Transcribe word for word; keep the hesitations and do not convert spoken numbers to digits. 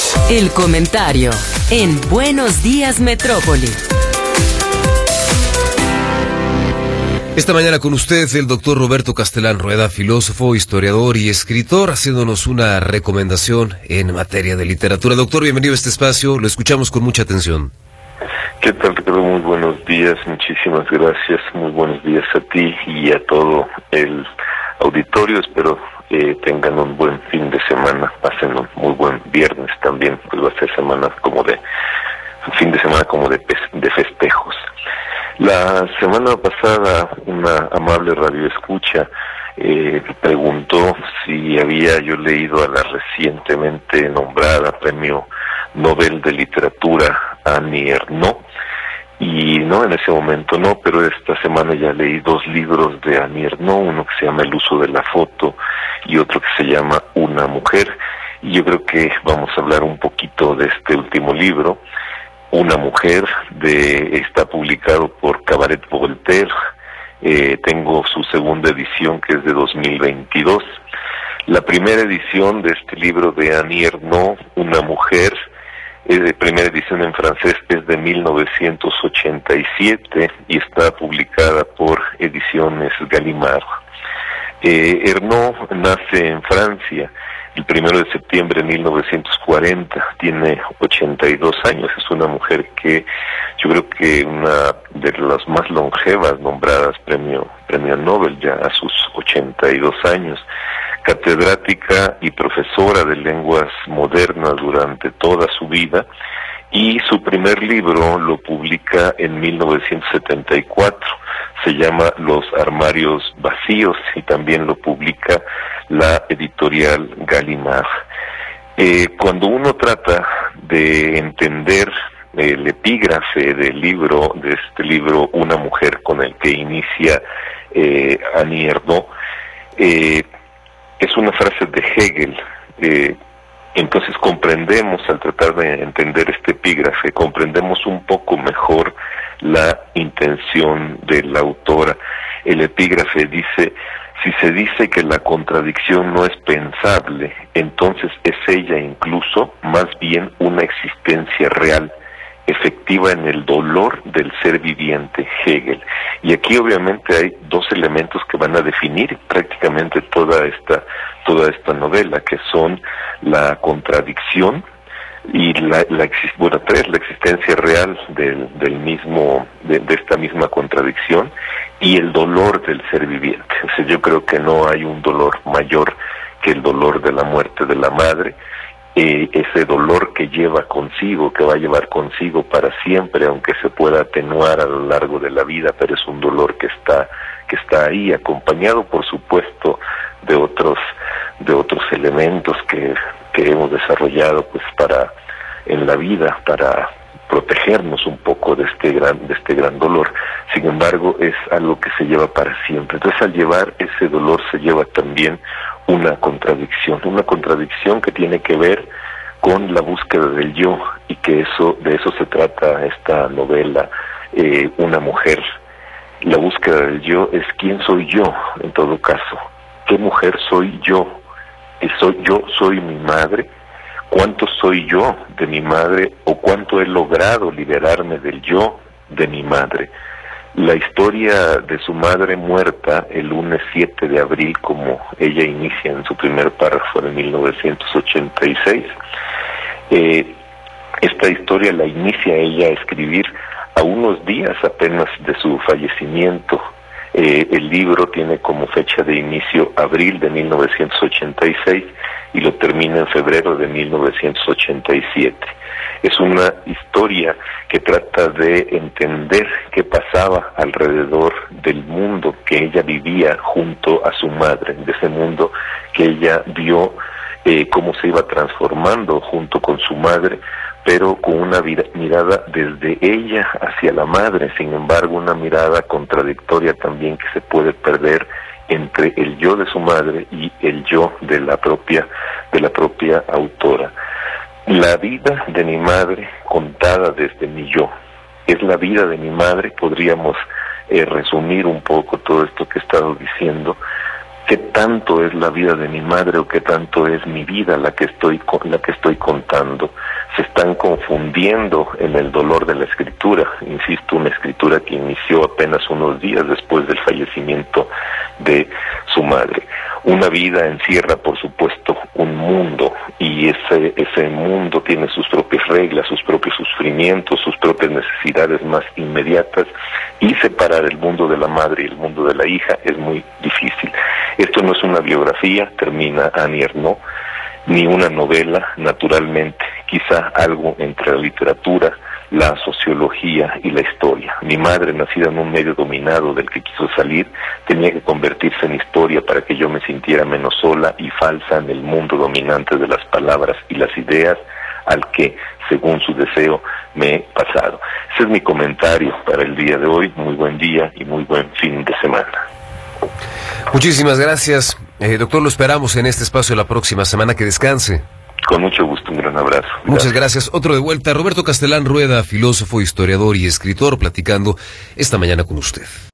El comentario en Buenos Días Metrópoli. Esta mañana con usted el doctor Roberto Castelán Rueda, filósofo, historiador y escritor, haciéndonos una recomendación en materia de literatura. Doctor, bienvenido a este espacio, lo escuchamos con mucha atención. ¿Qué tal, Ricardo? Muy buenos días, muchísimas gracias, muy buenos días a ti y a todo el auditorio. Espero que tengan un buen fin de semana, pasen un muy buen viernes también, pues va a ser semana como de, fin de semana como de, de festejos. La semana pasada una amable radioescucha eh, preguntó si había yo leído a la recientemente nombrada Premio Nobel de Literatura Annie Ernaux, y no, en ese momento no, pero esta semana ya leí dos libros de Annie Ernaux, uno que se llama El uso de la foto y otro que se llama Una mujer, y yo creo que vamos a hablar un poquito de este último libro. Una mujer, de está publicado por Cabaret Voltaire. Eh, tengo su segunda edición, que es de dos mil veintidós. La primera edición de este libro de Annie Ernaux, Una mujer, es de primera edición en francés, es de mil novecientos ochenta y siete y está publicada por Ediciones Gallimard. Eh, Ernaux nace en Francia el primero de septiembre de mil novecientos cuarenta, tiene ochenta y dos años, es una mujer que yo creo que una de las más longevas nombradas premio, premio Nobel ya a sus ochenta y dos años, catedrática y profesora de lenguas modernas durante toda su vida, y su primer libro lo publica en mil novecientos setenta y cuatro, se llama Los armarios vacíos, y también lo publica la editorial Gallimard. Eh, cuando uno trata de entender el epígrafe del libro, de este libro Una mujer, con el que inicia eh, Annie Ernaux, eh, es una frase de Hegel. eh, Entonces comprendemos, al tratar de entender este epígrafe, comprendemos un poco mejor la intención de la autora. El epígrafe dice: si se dice que la contradicción no es pensable, entonces es ella incluso más bien una existencia real, efectiva en el dolor del ser viviente. Hegel. Y aquí obviamente hay dos elementos que van a definir prácticamente toda esta toda esta novela, que son la contradicción y la, la bueno, tres, la existencia real del, del mismo, de, de esta misma contradicción, y el dolor del ser viviente. O sea, yo creo que no hay un dolor mayor que el dolor de la muerte de la madre, eh, ese dolor que lleva consigo, que va a llevar consigo para siempre, aunque se pueda atenuar a lo largo de la vida, pero es un dolor que está, que está ahí, acompañado por supuesto de otros, de otros elementos que, que hemos desarrollado pues para en la vida, para protegernos un poco de este gran, de este gran dolor. Sin embargo, es algo que se lleva para siempre. Entonces, al llevar ese dolor se lleva también una contradicción, una contradicción que tiene que ver con la búsqueda del yo, y que eso, de eso se trata esta novela, eh, Una mujer. La búsqueda del yo es quién soy yo, en todo caso. ¿Qué mujer soy yo? ¿Soy yo soy mi madre? ¿Cuánto soy yo de mi madre, o cuánto he logrado liberarme del yo de mi madre? La historia de su madre muerta el lunes siete de abril, como ella inicia en su primer párrafo de mil novecientos ochenta y seis, eh, esta historia la inicia ella a escribir a unos días apenas de su fallecimiento. Eh, el libro tiene como fecha de inicio abril de mil novecientos ochenta y seis y lo termina en febrero de mil novecientos ochenta y siete. Es una historia que trata de entender qué pasaba alrededor del mundo que ella vivía junto a su madre, de ese mundo que ella vio eh, cómo se iba transformando junto con su madre, pero con una mirada desde ella hacia la madre. Sin embargo, una mirada contradictoria también, que se puede perder entre el yo de su madre y el yo de la propia de la propia autora. La vida de mi madre contada desde mi yo. Es la vida de mi madre, podríamos eh, resumir un poco todo esto que he estado diciendo, qué tanto es la vida de mi madre o qué tanto es mi vida la que estoy la que estoy contando. Se están confundiendo en el dolor de la escritura, insisto, una escritura que inició apenas unos días después del fallecimiento de su madre. Una vida encierra, por supuesto, un mundo, y ese, ese mundo tiene sus propias reglas, sus propios sufrimientos, sus propias necesidades más inmediatas, y separar el mundo de la madre y el mundo de la hija es muy difícil. Esto no es una biografía, termina Annie Ernaux, ni una novela, naturalmente, quizá algo entre la literatura, la sociología y la historia. Mi madre, nacida en un medio dominado del que quiso salir, tenía que convertirse en historia para que yo me sintiera menos sola y falsa en el mundo dominante de las palabras y las ideas al que, según su deseo, me he pasado. Ese es mi comentario para el día de hoy. Muy buen día y muy buen fin de semana. Muchísimas gracias. Eh, doctor, lo esperamos en este espacio la próxima semana. Que descanse. Con mucho gusto, un gran abrazo. Gracias. Muchas gracias. Otro de vuelta, Roberto Castelán Rueda, filósofo, historiador y escritor, platicando esta mañana con usted.